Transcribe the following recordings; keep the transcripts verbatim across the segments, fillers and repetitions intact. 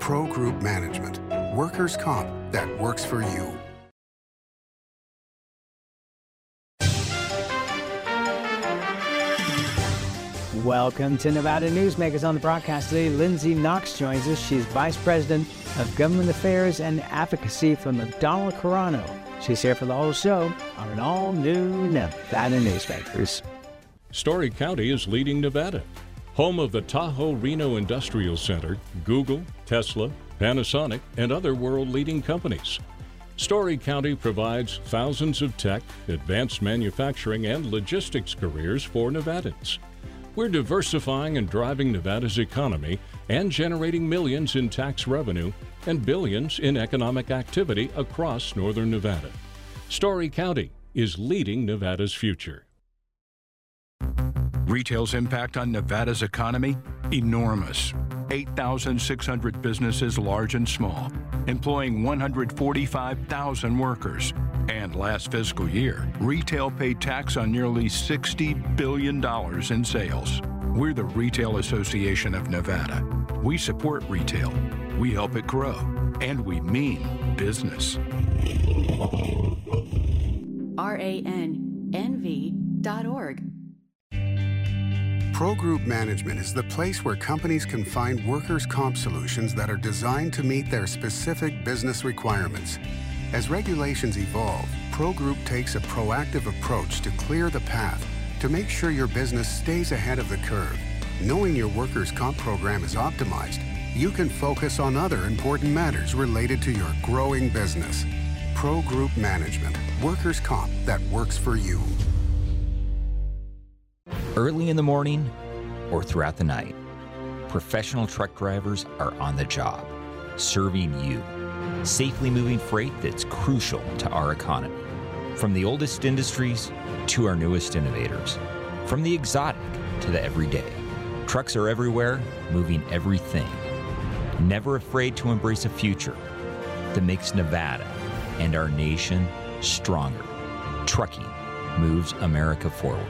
Pro Group Management. Workers' comp that works for you. Welcome to Nevada Newsmakers. On the broadcast today, Lindsay Knox joins us. She's Vice President of Government Affairs and Advocacy for McDonald Carano. She's here for the whole show on an all-new Nevada Newsmakers. Story County is leading Nevada. Home of the Tahoe Reno Industrial Center, Google, Tesla, Panasonic, and other world-leading companies. Story County provides thousands of tech, advanced manufacturing, and logistics careers for Nevadans. We're diversifying and driving Nevada's economy and generating millions in tax revenue and billions in economic activity across northern Nevada. Story County is leading Nevada's future. Retail's impact on Nevada's economy? Enormous. eight thousand six hundred businesses, large and small, employing one hundred forty-five thousand workers. And last fiscal year, retail paid tax on nearly sixty billion dollars in sales. We're the Retail Association of Nevada. We support retail, we help it grow, and we mean business. R A N N V dot org. Pro Group Management is the place where companies can find workers' comp solutions that are designed to meet their specific business requirements. As regulations evolve, Pro Group takes a proactive approach to clear the path to make sure your business stays ahead of the curve. Knowing your workers' comp program is optimized, you can focus on other important matters related to your growing business. Pro Group Management, workers' comp that works for you. Early in the morning or throughout the night, professional truck drivers are on the job, serving you, safely moving freight that's crucial to our economy. From the oldest industries to our newest innovators, from the exotic to the everyday, trucks are everywhere, moving everything. Never afraid to embrace a future that makes Nevada and our nation stronger. Trucking moves America forward.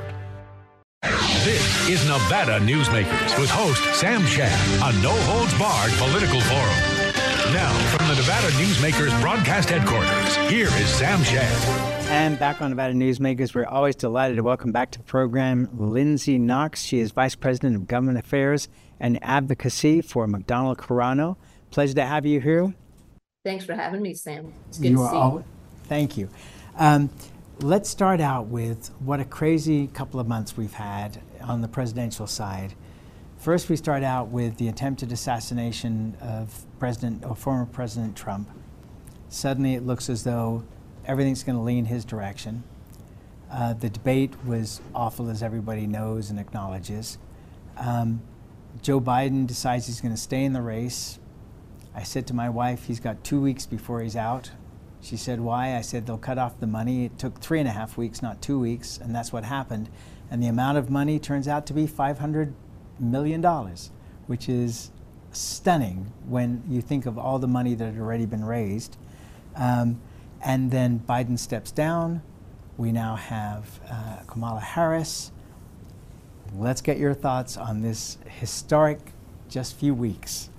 This is Nevada Newsmakers with host Sam Shad, a no-holds-barred political forum. Now, from the Nevada Newsmakers broadcast headquarters, here is Sam Shad. And back on Nevada Newsmakers, we're always delighted to welcome back to the program Lindsay Knox. She is Vice President of Government Affairs and Advocacy for McDonald Carano. Pleasure to have you here. Thanks for having me, Sam. It's good you to are see all, you. Thank you. Um, let's start out with what a crazy couple of months we've had on the presidential side. First, we start out with the attempted assassination of President or former President Trump. Suddenly, it looks as though everything's going to lean his direction. Uh, the debate was awful, as everybody knows and acknowledges. Um, Joe Biden decides he's going to stay in the race. I said to my wife, he's got two weeks before he's out. She said, why? I said, they'll cut off the money. It took three and a half weeks, not two weeks, and that's what happened. And the amount of money turns out to be five hundred million dollars, which is stunning when you think of all the money that had already been raised. Um, and then Biden steps down. We now have uh, Kamala Harris. Let's get your thoughts on this historic just few weeks.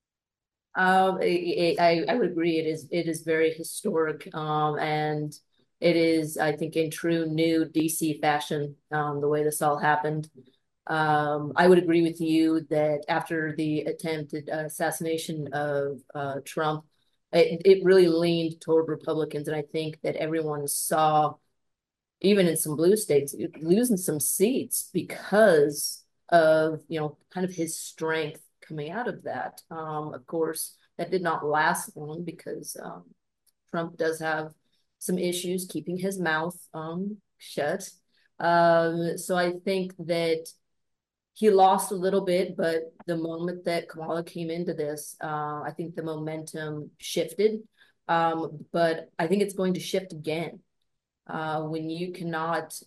Um, I, I, I would agree. It is it is very historic, um, and it is, I think, in true new D C fashion, um, the way this all happened. Um, I would agree with you that after the attempted uh, assassination of uh, Trump, it, it really leaned toward Republicans, and I think that everyone saw, even in some blue states, losing some seats because of, you know, kind of his strength coming out of that. Um, of course, that did not last long because um, Trump does have some issues keeping his mouth um, shut. Um, so I think that he lost a little bit, but the moment that Kamala came into this, uh, I think the momentum shifted. Um, but I think it's going to shift again. Uh, when you cannot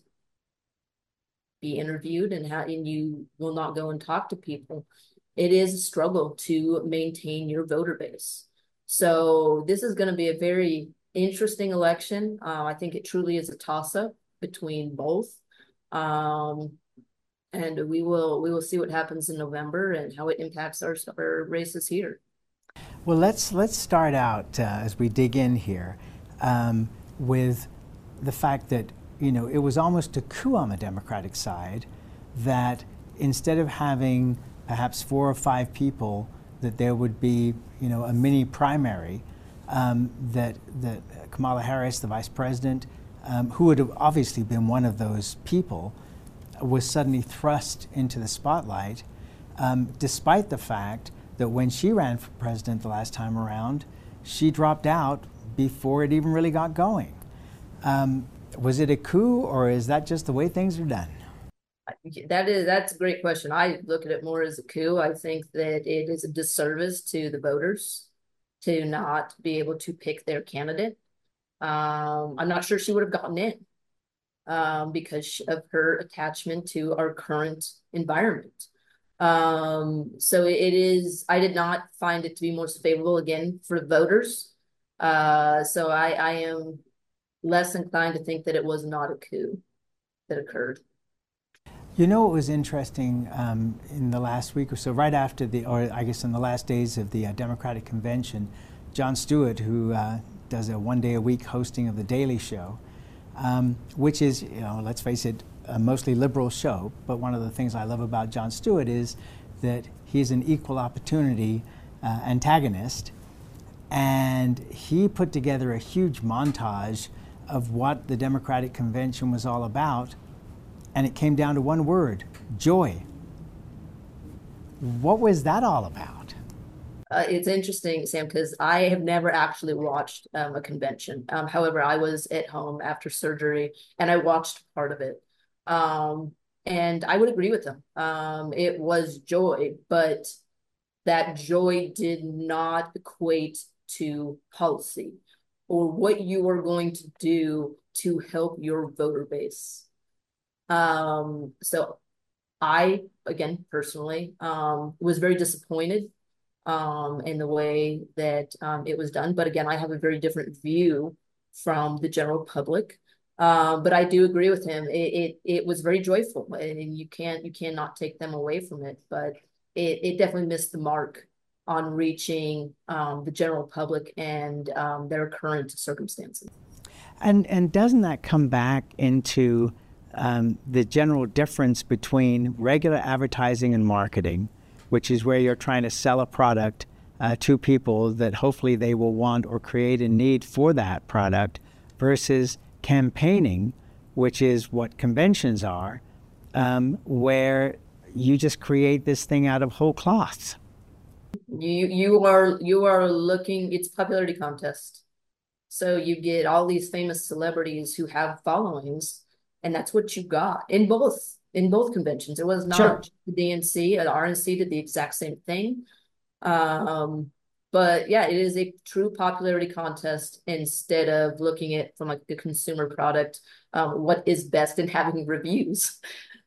be interviewed and, ha- and you will not go and talk to people, it is a struggle to maintain your voter base. So this is going to be a very interesting election. Uh, I think it truly is a toss-up between both. Um, and we will we will see what happens in November and how it impacts our, our races here. Well, let's let's start out uh, as we dig in here um, with the fact that you know it was almost a coup on the Democratic side that instead of having perhaps four or five people, that there would be you know a mini primary um, that that Kamala Harris, the vice president, um, who would have obviously been one of those people, was suddenly thrust into the spotlight, um, despite the fact that when she ran for president the last time around, she dropped out before it even really got going. Um, was it a coup, or is that just the way things are done? That is, that's a great question. I look at it more as a coup. I think that it is a disservice to the voters to not be able to pick their candidate. Um, I'm not sure she would have gotten in um, because of her attachment to our current environment. Um, so it is, I did not find it to be most favorable again for voters. Uh, so I, I am less inclined to think that it was not a coup that occurred. You know, it was interesting um, in the last week or so, right after the, or I guess in the last days of the uh, Democratic convention, Jon Stewart, who uh, does a one day a week hosting of The Daily Show, um, which is, you know, let's face it, a mostly liberal show, but one of the things I love about Jon Stewart is that he's an equal opportunity uh, antagonist, and he put together a huge montage of what the Democratic convention was all about, and it came down to one word: joy. What was that all about? Uh, it's interesting, Sam, because I have never actually watched um, a convention. Um, however, I was at home after surgery, and I watched part of it. Um, and I would agree with them. Um, it was joy, but that joy did not equate to policy or what you are going to do to help your voter base. Um, so I, again, personally, um, was very disappointed um, in the way that um, it was done. But again, I have a very different view from the general public. Um, but I do agree with him. It, it it was very joyful, and you can't you cannot take them away from it. But it it definitely missed the mark on reaching um, the general public and um, their current circumstances. And and doesn't that come back into um, the general difference between regular advertising and marketing, which is where you're trying to sell a product uh, to people that hopefully they will want or create a need for that product, versus campaigning, which is what conventions are, um, where you just create this thing out of whole cloth. You you are you are looking. It's a popularity contest, so you get all these famous celebrities who have followings, and that's what you got in both in both conventions. It was not Sure. the D N C. The R N C did the exact same thing. Um, But yeah, it is a true popularity contest instead of looking at from like the consumer product, um, what is best, and having reviews.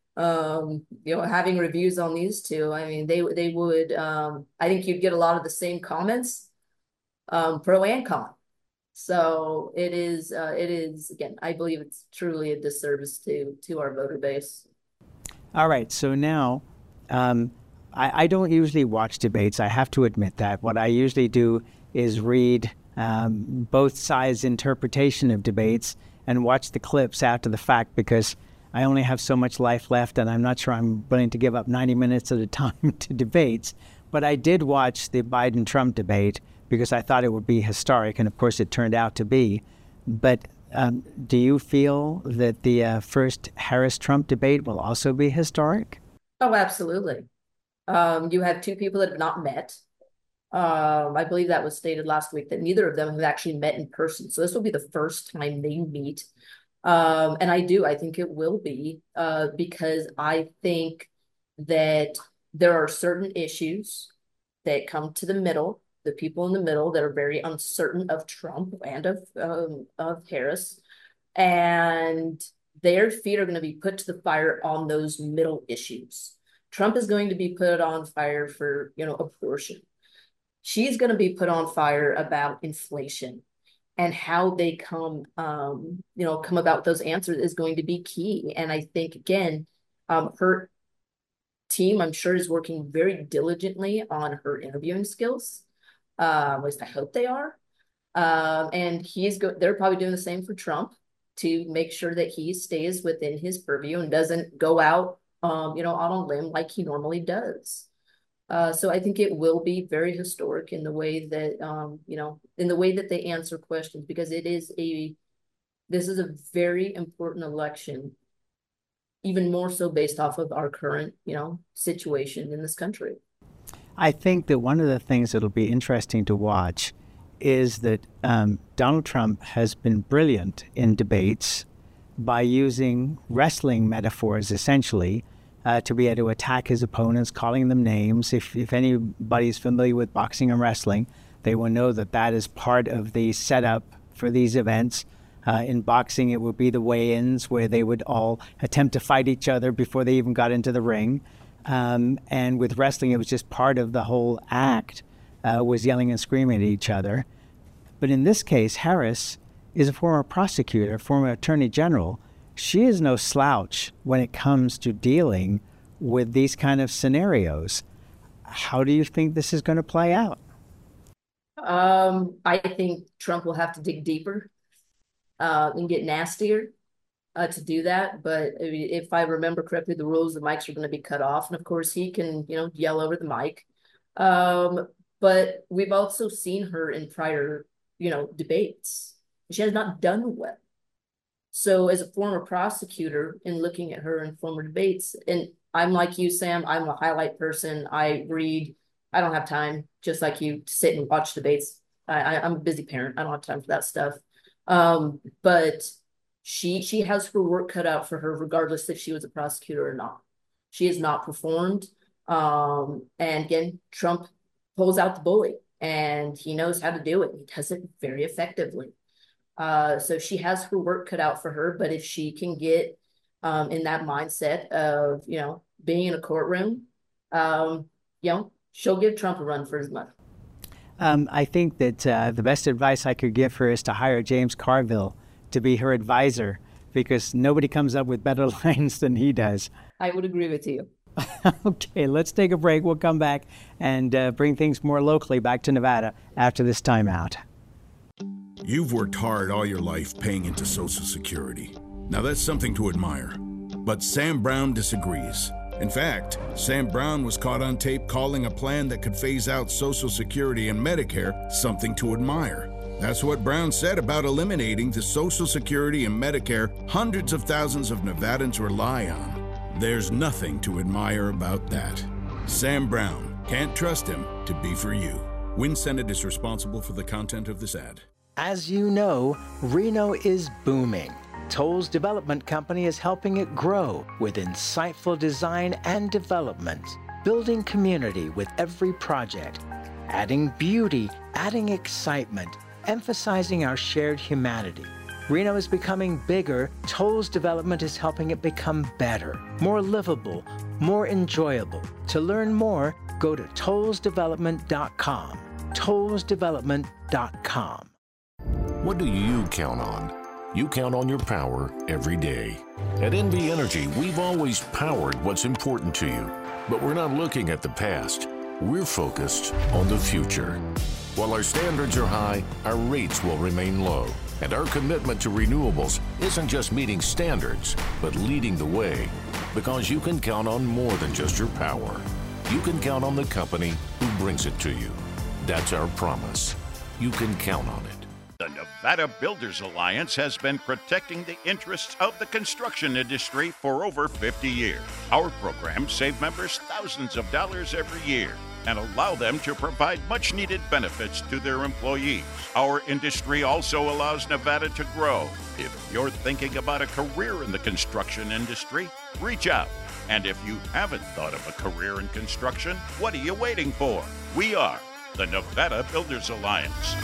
Um, you know, having reviews on these two, I mean, they they would. Um, I think you'd get a lot of the same comments, um, pro and con. So it is. Uh, it is again. I believe it's truly a disservice to to our voter base. All right. So now. Um, I, I don't usually watch debates. I have to admit that. What I usually do is read um, both sides' interpretation of debates and watch the clips after the fact, because I only have so much life left, and I'm not sure I'm willing to give up ninety minutes at a time to debates. But I did watch the Biden-Trump debate because I thought it would be historic, and of course it turned out to be. But um, do you feel that the uh, first Harris-Trump debate will also be historic? Oh, absolutely. Um, you have two people that have not met. Um, I believe that was stated last week that neither of them have actually met in person. So this will be the first time they meet. Um, and I do, I think it will be, uh, because I think that there are certain issues that come to the middle, the people in the middle that are very uncertain of Trump and of, um, of Harris. And their feet are going to be put to the fire on those middle issues. Trump is going to be put on fire for, you know, abortion. She's going to be put on fire about inflation, and how they come, um, you know, come about those answers is going to be key. And I think, again, um, her team, I'm sure, is working very diligently on her interviewing skills. Uh, at least I hope they are. Um, and he's go they're probably doing the same for Trump to make sure that he stays within his purview and doesn't go out, um, you know, on a limb like he normally does. Uh, so I think it will be very historic in the way that, um, you know, in the way that they answer questions, because it is a, this is a very important election, even more so based off of our current, you know, situation in this country. I think that one of the things that'll be interesting to watch is that um, Donald Trump has been brilliant in debates by using wrestling metaphors, essentially, uh, to be able to attack his opponents, calling them names. If, if anybody's familiar with boxing and wrestling, they will know that that is part of the setup for these events. Uh, in boxing, it would be the weigh-ins where they would all attempt to fight each other before they even got into the ring. Um, and with wrestling, it was just part of the whole act, uh, was yelling and screaming at each other. But in this case, Harris is a former prosecutor, former attorney general. She is no slouch when it comes to dealing with these kind of scenarios. How do you think this is going to play out? Um, I think Trump will have to dig deeper uh, and get nastier uh, to do that. But if I remember correctly, the rules, the mics are going to be cut off. And of course, he can, you know, yell over the mic. Um, but we've also seen her in prior, you know, debates. She has not done well. So as a former prosecutor and looking at her in former debates, and I'm like you, Sam, I'm a highlight person. I read, I don't have time, just like you, to sit and watch debates. I, I, I'm a busy parent. I don't have time for that stuff. Um, but she she has her work cut out for her, regardless if she was a prosecutor or not. She has not performed. Um, and again, Trump pulls out the bully, and he knows how to do it. He does it very effectively. Uh, so she has her work cut out for her, but if she can get um, in that mindset of, you know, being in a courtroom, um, you know, she'll give Trump a run for his money. Um, I think that uh, the best advice I could give her is to hire James Carville to be her advisor, because nobody comes up with better lines than he does. I would agree with you. Okay, let's take a break. We'll come back and uh, bring things more locally back to Nevada after this timeout. You've worked hard all your life paying into Social Security. Now that's something to admire. But Sam Brown disagrees. In fact, Sam Brown was caught on tape calling a plan that could phase out Social Security and Medicare something to admire. That's what Brown said about eliminating the Social Security and Medicare hundreds of thousands of Nevadans rely on. There's nothing to admire about that. Sam Brown. Can't trust him to be for you. Win Senate is responsible for the content of this ad. As you know, Reno is booming. Toll's Development Company is helping it grow with insightful design and development, building community with every project, adding beauty, adding excitement, emphasizing our shared humanity. Reno is becoming bigger. Toll's Development is helping it become better, more livable, more enjoyable. To learn more, go to tolls development dot com. tolls development dot com. What do you count on? You count on your power every day. At N V Energy, we've always powered what's important to you. But we're not looking at the past. We're focused on the future. While our standards are high, our rates will remain low. And our commitment to renewables isn't just meeting standards, but leading the way. Because you can count on more than just your power. You can count on the company who brings it to you. That's our promise. You can count on it. The Nevada Builders Alliance has been protecting the interests of the construction industry for over fifty years. Our programs save members thousands of dollars every year and allow them to provide much-needed benefits to their employees. Our industry also allows Nevada to grow. If you're thinking about a career in the construction industry, reach out. And if you haven't thought of a career in construction, what are you waiting for? We are the Nevada Builders Alliance.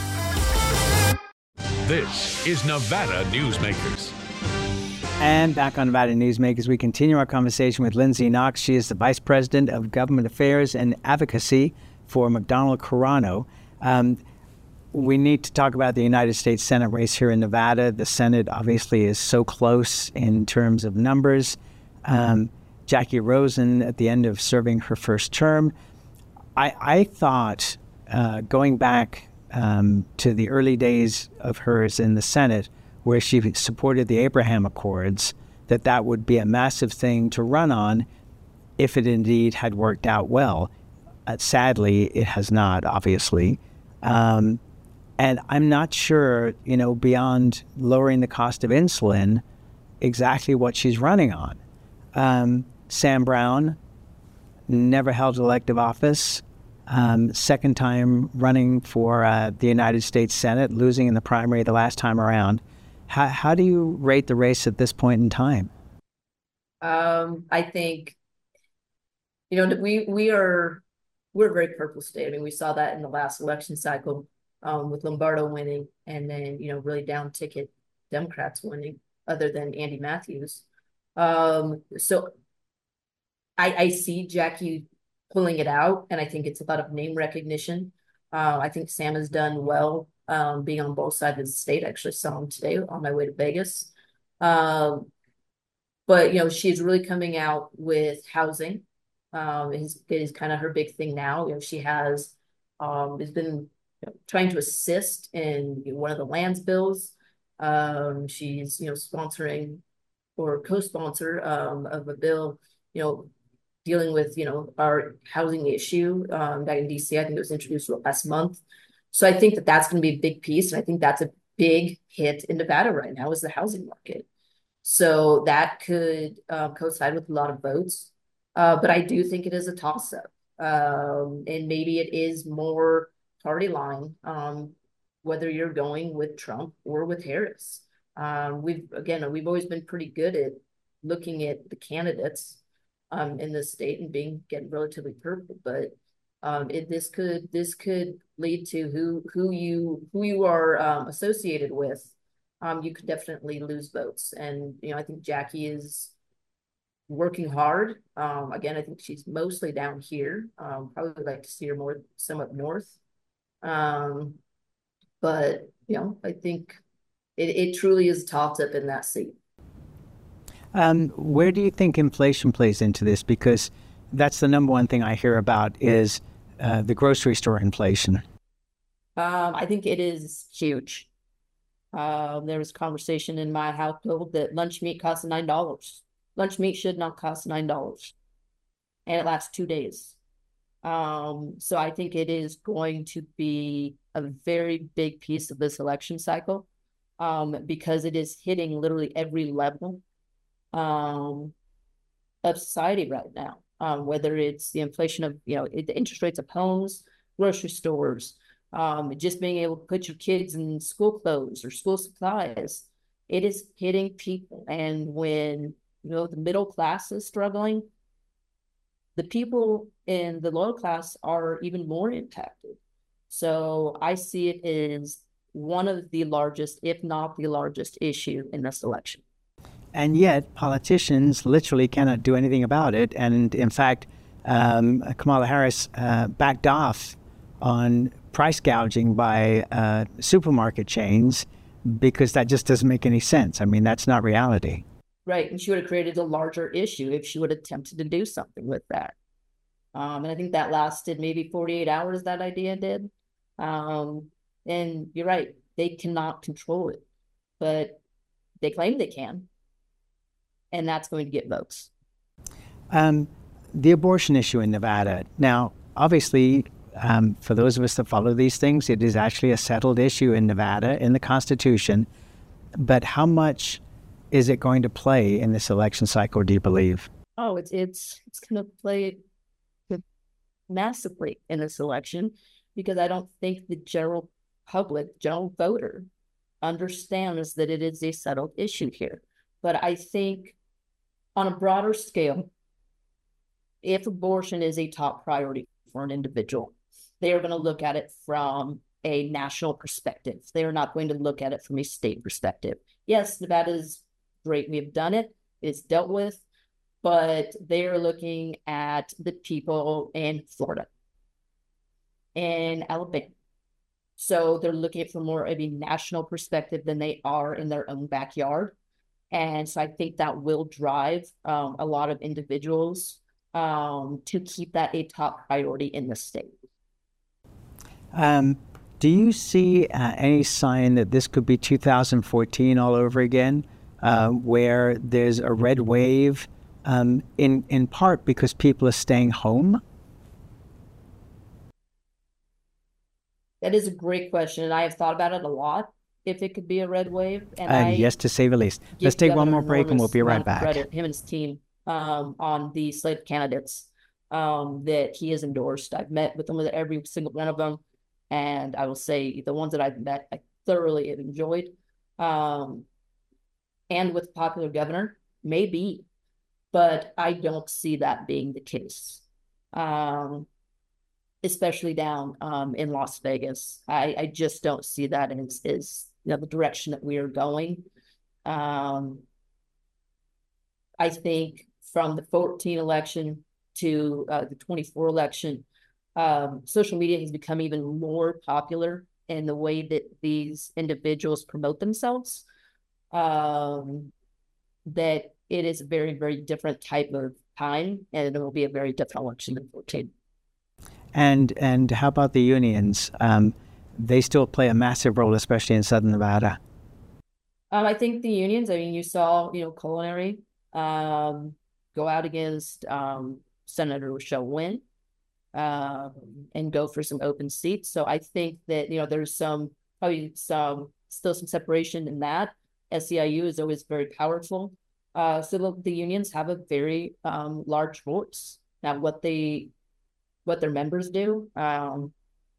This is Nevada Newsmakers. And back on Nevada Newsmakers, we continue our conversation with Lindsay Knox. She is the Vice President of Government Affairs and Advocacy for McDonald-Carano. Um, we need to talk about the United States Senate race here in Nevada. The Senate obviously is so close in terms of numbers. Um, Jackie Rosen, at the end of serving her first term, I, I thought uh, going back um, to the early days of hers in the Senate, where she supported the Abraham Accords, that that would be a massive thing to run on if it indeed had worked out well. Uh, sadly, it has not, obviously. Um, and I'm not sure, you know, beyond lowering the cost of insulin, exactly what she's running on. Um, Sam Brown never held elective office. Um, second time running for uh, the United States Senate, losing in the primary the last time around. How, how do you rate the race at this point in time? Um, I think, you know, we we are we're a very purple state. I mean, we saw that in the last election cycle um, with Lombardo winning, and then you know really down ticket Democrats winning, other than Andy Matthews. Um, so I, I see Jackie pulling it out, and I think it's a lot of name recognition. Uh, I think Sam has done well um, being on both sides of the state. I actually saw him today on my way to Vegas. Um, but, you know, she's really coming out with housing. Um, it is, it is kind of her big thing now. You know, she has um, has been you know, trying to assist in you know, one of the lands bills. Um, she's, you know, sponsoring or co-sponsor um, of a bill, you know, dealing with, you know, our housing issue um, back in D C. I think it was introduced last month. So I think that that's going to be a big piece. And I think that's a big hit in Nevada right now is the housing market. So that could uh, coincide with a lot of votes. Uh, but I do think it is a toss-up. Um, and maybe it is more party line, um, whether you're going with Trump or with Harris. Um, we've, again, we've always been pretty good at looking at the candidates um, in this state and being getting relatively purple, but um, it, this could this could lead to who who you who you are um, associated with. Um, you could definitely lose votes, and you know I think Jackie is working hard. Um, again, I think she's mostly down here. Um, probably would like to see her more some up north, um, but you know I think it, it truly is topped up in that seat. Um, where do you think inflation plays into this? Because that's the number one thing I hear about is uh, the grocery store inflation. Um, I think it is huge. Uh, there was conversation in my household that lunch meat costs nine dollars. Lunch meat should not cost nine dollars. And it lasts two days. Um, so I think it is going to be a very big piece of this election cycle um, because it is hitting literally every level um, of society right now, um, whether it's the inflation of, you know, the interest rates of homes, grocery stores, um, just being able to put your kids in school clothes or school supplies. It is hitting people. And when, you know, the middle class is struggling, the people in the lower class are even more impacted. So I see it as one of the largest, if not the largest issue in this election. And yet, politicians literally cannot do anything about it. And in fact, um, Kamala Harris uh, backed off on price gouging by uh, supermarket chains because that just doesn't make any sense. I mean, that's not reality. Right. And she would have created a larger issue if she would have attempted to do something with that. Um, and I think that lasted maybe forty-eight hours, that idea did. Um, and you're right, they cannot control it, but they claim they can. And that's going to get votes. Um, the abortion issue in Nevada. Now, obviously, um, for those of us that follow these things, it is actually a settled issue in Nevada in the Constitution. But how much is it going to play in this election cycle, do you believe? Oh, it's it's it's going to play massively in this election because I don't think the general public, general voter, understands that it is a settled issue here. But I think on a broader scale, if abortion is a top priority for an individual, they are going to look at it from a national perspective. They are not going to look at it from a state perspective. Yes, Nevada is great. We have done it. It's dealt with, but they are looking at the people in Florida and Alabama. So they're looking at it from more of a national perspective than they are in their own backyard. And so I think that will drive um, a lot of individuals um, to keep that a top priority in the state. Um, do you see uh, any sign that this could be two thousand fourteen all over again, uh, where there's a red wave, um, in, in part because people are staying home? That is a great question, and I have thought about it a lot, if it could be a red wave. And Uh, I yes, to say the least. Let's take one more break and we'll be right back. Credit, him and his team, um, on the slate of candidates um, that he has endorsed. I've met with them with every single one of them, and I will say the ones that I've met, I thoroughly have enjoyed. Um, and with popular governor, maybe, but I don't see that being the case. Um, especially down um, in Las Vegas. I, I just don't see that as, as you know, the direction that we are going. Um, I think from the fourteen election to uh, the twenty-four election, um, social media has become even more popular in the way that these individuals promote themselves. Um, that it is a very, very different type of time, and it will be a very different election than fourteen. And and how about the unions? Um, they still play a massive role, especially in Southern Nevada. Um, I think the unions, I mean, you saw, you know, Culinary um, go out against um, Senator Rochelle Wynn uh, and go for some open seats. So I think that, you know, there's some, probably some, still some separation in that. S E I U is always very powerful. Uh, so the, the unions have a very um, large voice. Now, what they what their members do, um,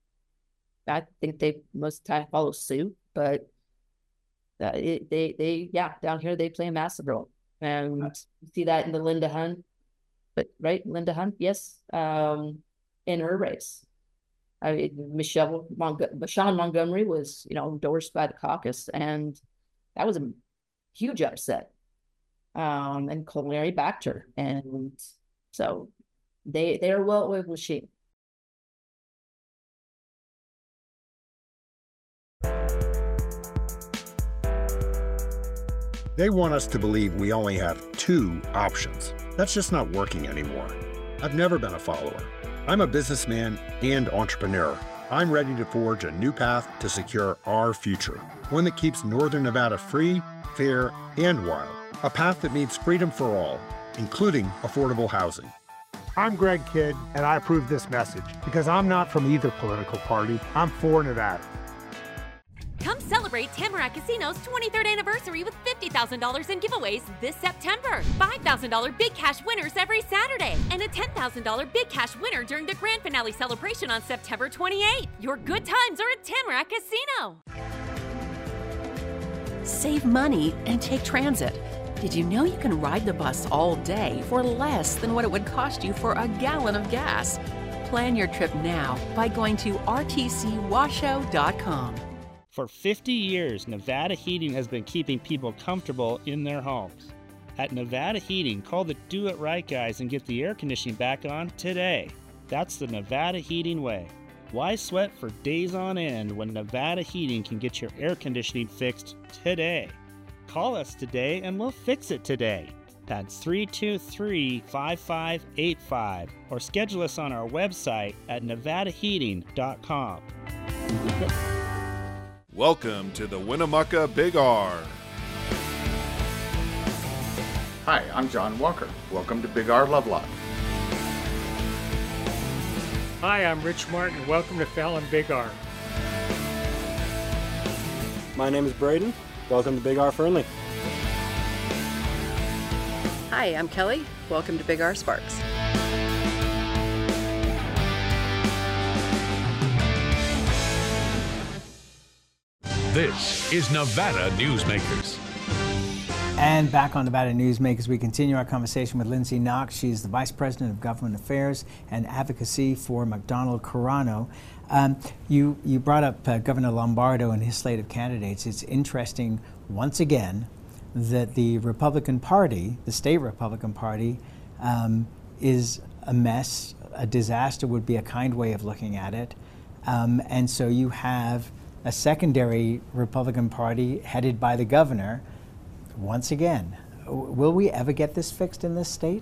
I think they most of the time follow suit, but uh, it, they, they, yeah, down here, they play a massive role. And you see that in the Linda Hunt, but right, Linda Hunt, yes, um, in her race. I mean, Michelle, Mong- Sean Montgomery was, you know, endorsed by the caucus, and that was a huge upset. Um, and Culinary backed her. And so They they are well oiled machine. They want us to believe we only have two options. That's just not working anymore. I've never been a follower. I'm a businessman and entrepreneur. I'm ready to forge a new path to secure our future. One that keeps Northern Nevada free, fair, and wild. A path that means freedom for all, including affordable housing. I'm Greg Kidd, and I approve this message because I'm not from either political party. I'm for Nevada. Come celebrate Tamarack Casino's twenty-third anniversary with fifty thousand dollars in giveaways this September. five thousand dollars big cash winners every Saturday. And a ten thousand dollars big cash winner during the grand finale celebration on September twenty-eighth. Your good times are at Tamarack Casino. Save money and take transit. Did you know you can ride the bus all day for less than what it would cost you for a gallon of gas? Plan your trip now by going to R T C washoe dot com. For fifty years, Nevada Heating has been keeping people comfortable in their homes. At Nevada Heating, call the do-it-right guys and get the air conditioning back on today. That's the Nevada Heating way. Why sweat for days on end when Nevada Heating can get your air conditioning fixed today? Call us today and we'll fix it today. That's three two three, five five eight five or schedule us on our website at nevada heating dot com. Welcome to the Winnemucca Big R. Hi, I'm John Walker. Welcome to Big R Lovelock. Hi, I'm Rich Martin. Welcome to Fallon Big R. My name is Braden. Welcome to Big R Fernley. Hi, I'm Kelly. Welcome to Big R Sparks. This is Nevada Newsmakers. And back on Nevada Newsmakers, we continue our conversation with Lindsay Knox. She's the Vice President of Government Affairs and Advocacy for McDonald Carano. Um, you, you brought up uh, Governor Lombardo and his slate of candidates. It's interesting, once again, that the Republican Party, the state Republican Party, um, is a mess. A disaster would be a kind way of looking at it. Um, and so you have a secondary Republican Party headed by the governor. Once again, will we ever get this fixed in this state?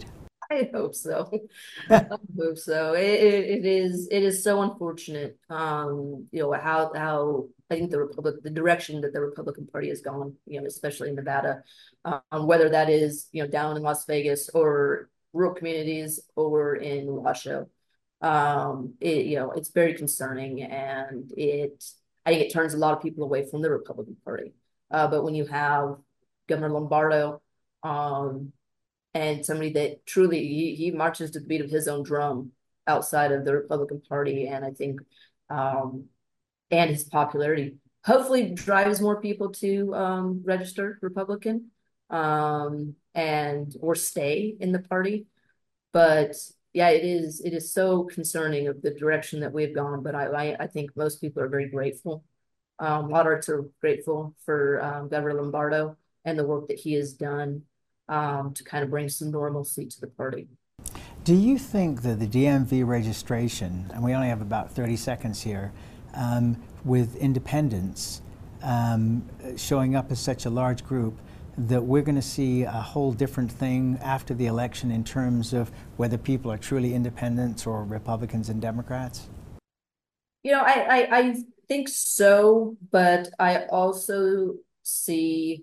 I hope so. I hope so. It, it, it is it is so unfortunate. Um, you know how how I think the Republic the direction that the Republican Party has gone. You know, especially in Nevada, um, whether that is you know down in Las Vegas or rural communities or in Washoe. Um, it you know it's very concerning, and it I think it turns a lot of people away from the Republican Party. Uh, but when you have Governor Lombardo, um. and somebody that truly he, he marches to the beat of his own drum outside of the Republican Party, and I think um and his popularity hopefully drives more people to um register Republican um and or stay in the party. But yeah, it is it is so concerning of the direction that we've gone. But I I, I think most people are very grateful. Um moderates are grateful for um, Governor Lombardo and the work that he has done Um, to kind of bring some normalcy to the party. Do you think that the D M V registration, and we only have about thirty seconds here, um, with independents um, showing up as such a large group, that we're going to see a whole different thing after the election in terms of whether people are truly independents or Republicans and Democrats? You know, I, I, I think so, but I also see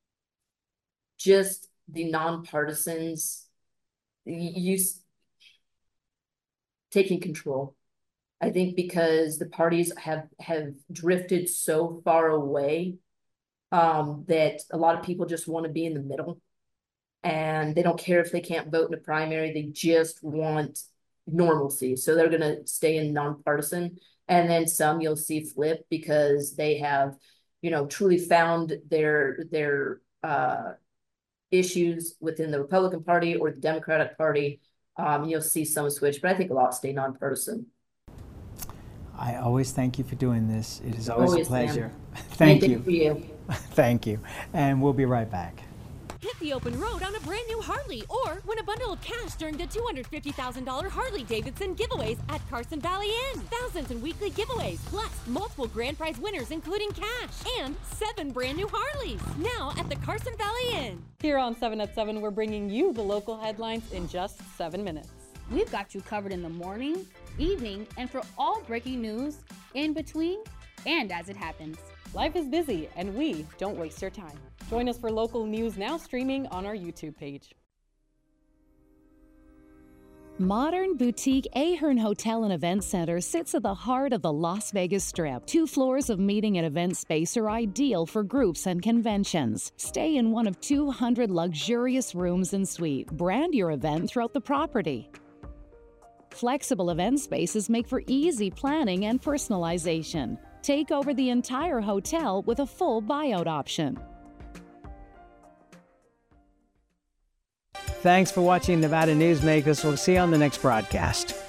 just the nonpartisans use taking control. I think because the parties have have drifted so far away um, that a lot of people just want to be in the middle, and they don't care if they can't vote in a primary. They just want normalcy, so they're going to stay in nonpartisan. And then some you'll see flip because they have, you know, truly found their their uh, issues within the Republican Party or the Democratic Party. Um, you'll see some switch, but I think a lot stay nonpartisan. I always thank you for doing this. It is always, always a pleasure. Thank you. For you. Thank you. And we'll be right back. Hit the open road on a brand new Harley or win a bundle of cash during the two hundred fifty thousand dollars Harley-Davidson giveaways at Carson Valley Inn. Thousands in weekly giveaways, plus multiple grand prize winners including cash and seven brand new Harleys. Now at the Carson Valley Inn. Here on seven at seven, we're bringing you the local headlines in just seven minutes. We've got you covered in the morning, evening, and for all breaking news in between and as it happens. Life is busy, and we don't waste your time. Join us for local news now streaming on our YouTube page. Modern boutique Ahern Hotel and Event Center sits at the heart of the Las Vegas Strip. Two floors of meeting and event space are ideal for groups and conventions. Stay in one of two hundred luxurious rooms and suites. Brand your event throughout the property. Flexible event spaces make for easy planning and personalization. Take over the entire hotel with a full buyout option. Thanks for watching Nevada Newsmakers. We'll see you on the next broadcast.